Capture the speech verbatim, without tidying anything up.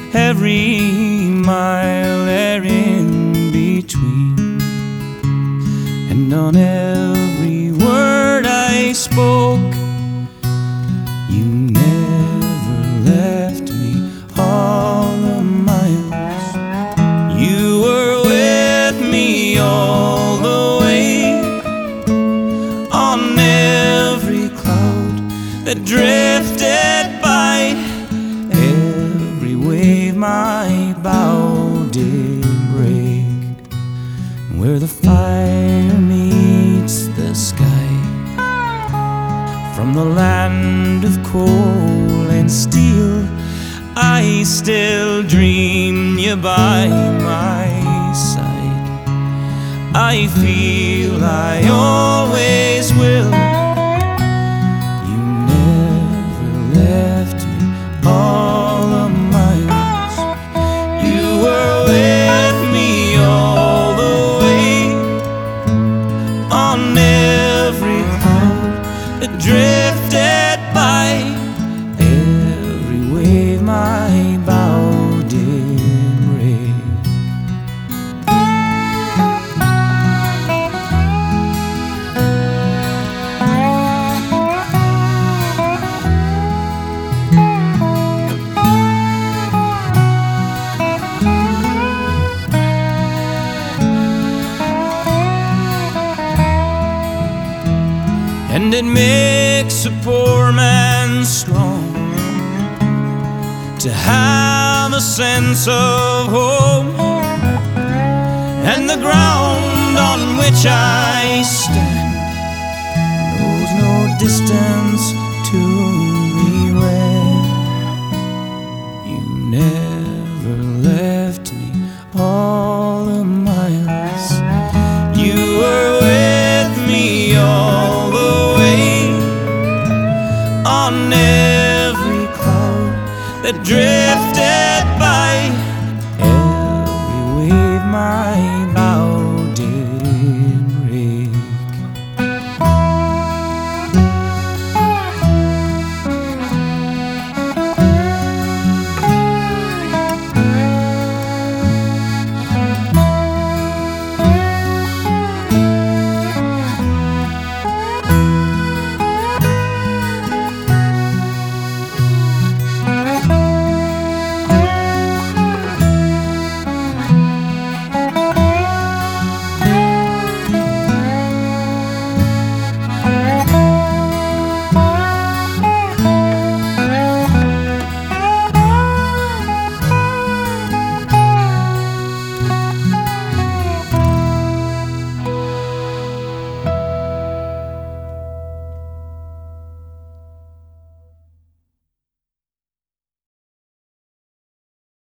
every mile there in between, and on every word I spoke, you never left me all the miles. You were with me all the way, on every cloud that drifted by, every wave my bow did break. Where the fire meets the sky, from the land of coal and steel, I still dream you by my side. I feel I always will. You never left me all the miles. You were with me all the way, on every cloud that drifted by, every wave my bow did break. And it makes a poor man strong to have a sense of home, and the ground on which I stand knows no distance to me where. You never left me all the miles. You were with me all the way, on every cloud that drifted by, every wave my